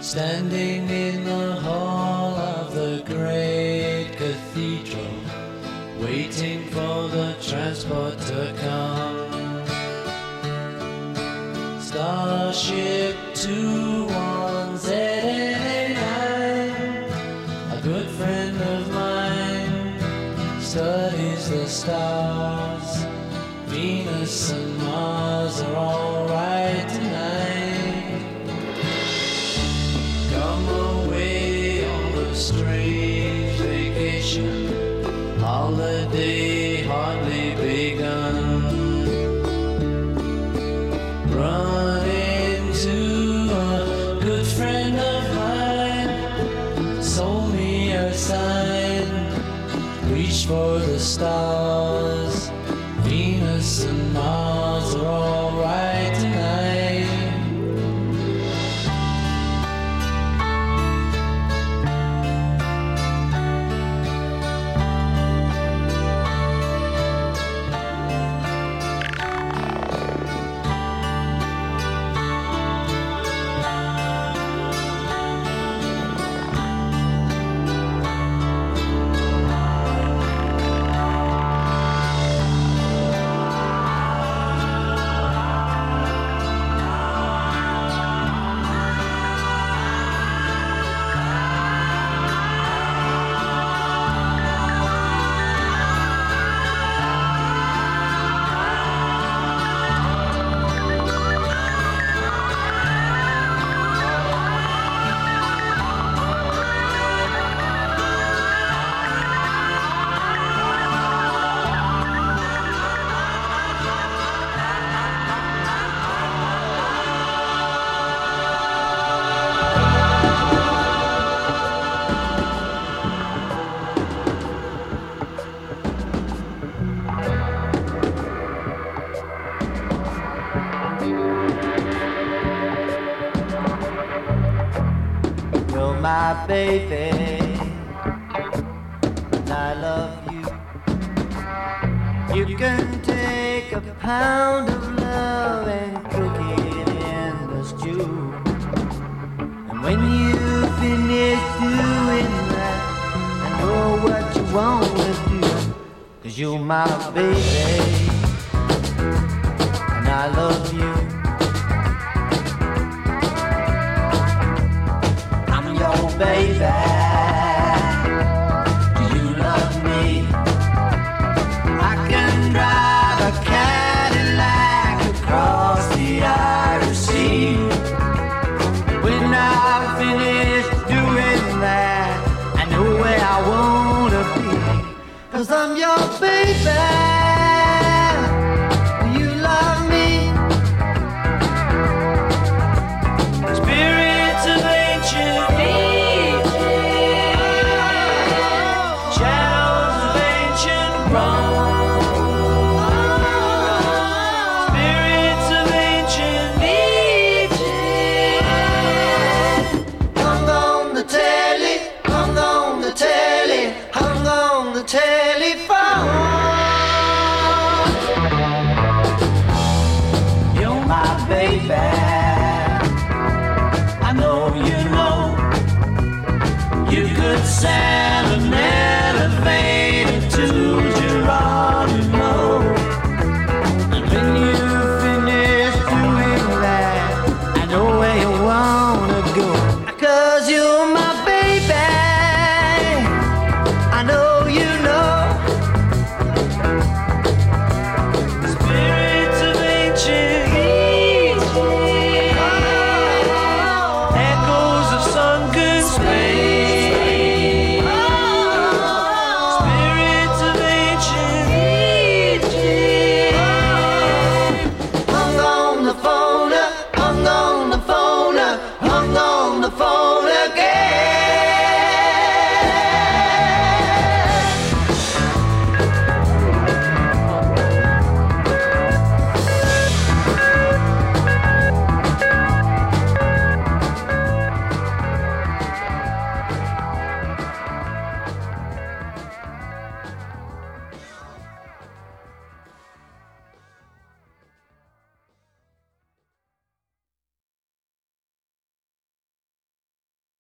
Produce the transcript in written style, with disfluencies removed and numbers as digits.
Standing in the hall of the great cathedral, waiting for the transport to come. Starship 21Z89, a good friend of mine, studies the stars. Venus and Mars are all right tonight. Come away on a strange vacation, holiday hardly begun. Run into a good friend of mine, sold me a sign, reach for the stars. Venus and Mars are all right tonight. You're my baby, and I love you. You can take a pound of love and cook it in the stew. And when you finish doing that, I know what you want to do, 'cause you're my baby.